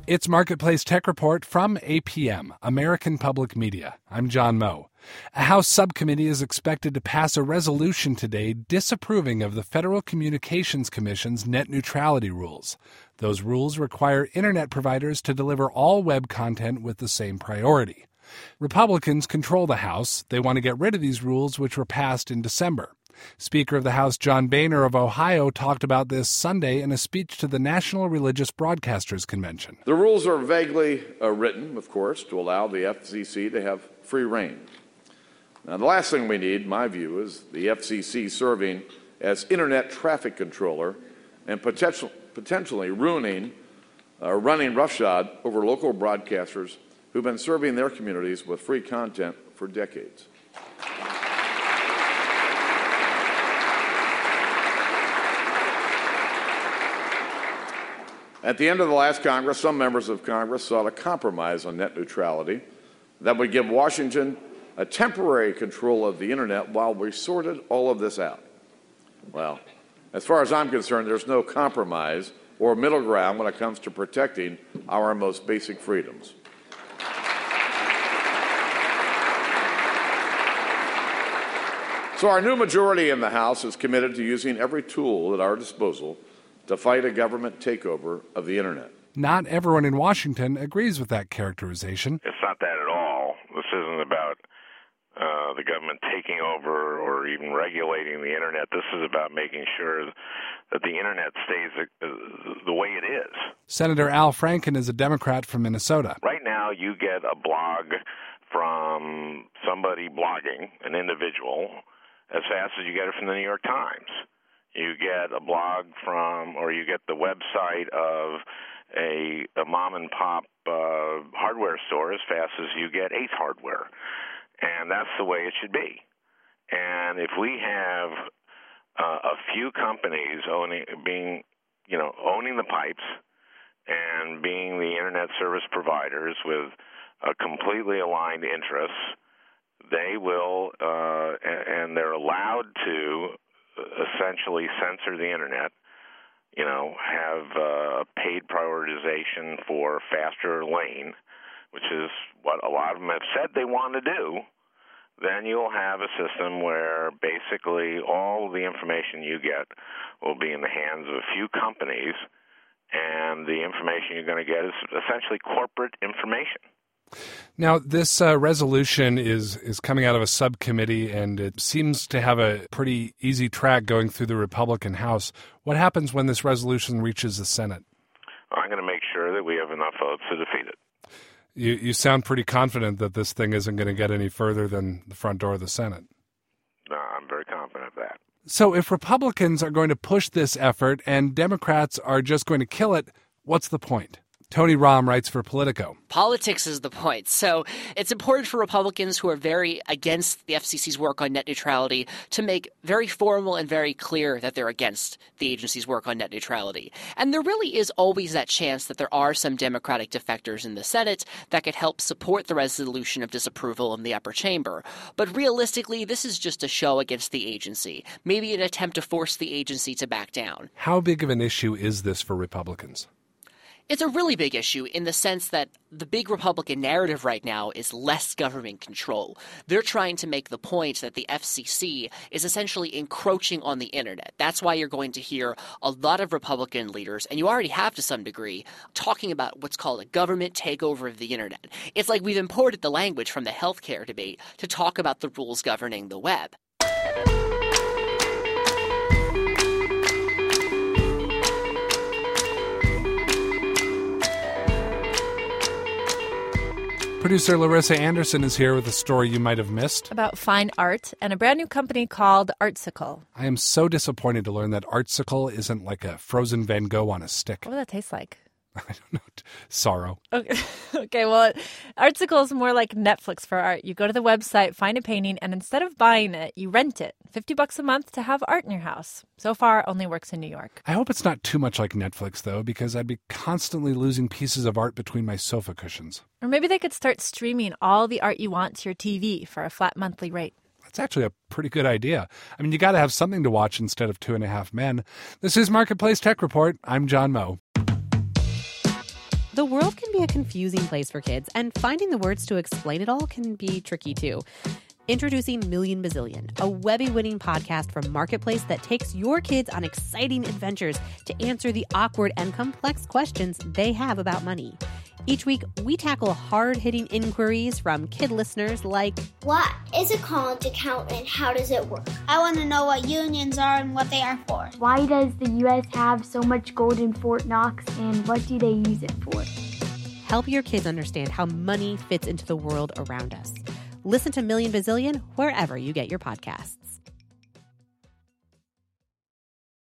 It's Marketplace Tech Report from APM, American Public Media. I'm John Moe. A House subcommittee is expected to pass a resolution today disapproving of the Federal Communications Commission's net neutrality rules. Those rules require Internet providers to deliver all web content with the same priority. Republicans control the House. They want to get rid of these rules, which were passed in December. Speaker of the House John Boehner of Ohio talked about this Sunday in a speech to the National Religious Broadcasters Convention. The rules are vaguely written, of course, to allow the FCC to have free rein. Now, the last thing we need, in my view, is the FCC serving as Internet traffic controller and potentially running roughshod over local broadcasters who've been serving their communities with free content for decades. At the end of the last Congress, some members of Congress sought a compromise on net neutrality that would give Washington a temporary control of the Internet while we sorted all of this out. Well, as far as I'm concerned, there's no compromise or middle ground when it comes to protecting our most basic freedoms. So our new majority in the House is committed to using every tool at our disposal to fight a government takeover of the Internet. Not everyone in Washington agrees with that characterization. It's not that at all. This isn't about the government taking over or even regulating the Internet. This is about making sure that the Internet stays the way it is. Senator Al Franken is a Democrat from Minnesota. Right now, you get a blog from somebody blogging, an individual, as fast as you get it from the New York Times. You get a blog from, or you get the website of a mom-and-pop hardware store as fast as you get Ace Hardware. And that's the way it should be. And if we have a few companies owning the pipes and being the Internet service providers with completely aligned interests, they will, and they're allowed to essentially censor the Internet, have paid prioritization for faster lane, which is what a lot of them have said they want to do, then you'll have a system where basically all the information you get will be in the hands of a few companies, and the information you're going to get is essentially corporate information. Now, this resolution is coming out of a subcommittee, and it seems to have a pretty easy track going through the Republican House. What happens when this resolution reaches the Senate? I'm going to make sure that we have enough votes to defeat it. You sound pretty confident that this thing isn't going to get any further than the front door of the Senate. No, I'm very confident of that. So if Republicans are going to push this effort and Democrats are just going to kill it, what's the point? Tony Rahm writes for Politico. Politics is the point. So it's important for Republicans who are very against the FCC's work on net neutrality to make very formal and very clear that they're against the agency's work on net neutrality. And there really is always that chance that there are some Democratic defectors in the Senate that could help support the resolution of disapproval in the upper chamber. But realistically, this is just a show against the agency, maybe an attempt to force the agency to back down. How big of an issue is this for Republicans? It's a really big issue in the sense that the big Republican narrative right now is less government control. They're trying to make the point that the FCC is essentially encroaching on the Internet. That's why you're going to hear a lot of Republican leaders, and you already have to some degree, talking about what's called a government takeover of the Internet. It's like we've imported the language from the healthcare debate to talk about the rules governing the web. Producer Larissa Anderson is here with a story you might have missed. About fine art and a brand new company called Artsicle. I am so disappointed to learn that Artsicle isn't like a frozen Van Gogh on a stick. What does that taste like? I don't know. Sorrow. Okay, well, Artsicle is more like Netflix for art. You go to the website, find a painting, and instead of buying it, you rent it. $50 a month to have art in your house. So far, only works in New York. I hope it's not too much like Netflix, though, because I'd be constantly losing pieces of art between my sofa cushions. Or maybe they could start streaming all the art you want to your TV for a flat monthly rate. That's actually a pretty good idea. I mean, you got to have something to watch instead of 2.5 Men. This is Marketplace Tech Report. I'm John Moe. The world can be a confusing place for kids, and finding the words to explain it all can be tricky too. Introducing Million Bazillion, a Webby-winning podcast from Marketplace that takes your kids on exciting adventures to answer the awkward and complex questions they have about money. Each week, we tackle hard-hitting inquiries from kid listeners like, what is a college account and how does it work? I want to know what unions are and what they are for. Why does the U.S. have so much gold in Fort Knox and what do they use it for? Help your kids understand how money fits into the world around us. Listen to Million Bazillion wherever you get your podcasts.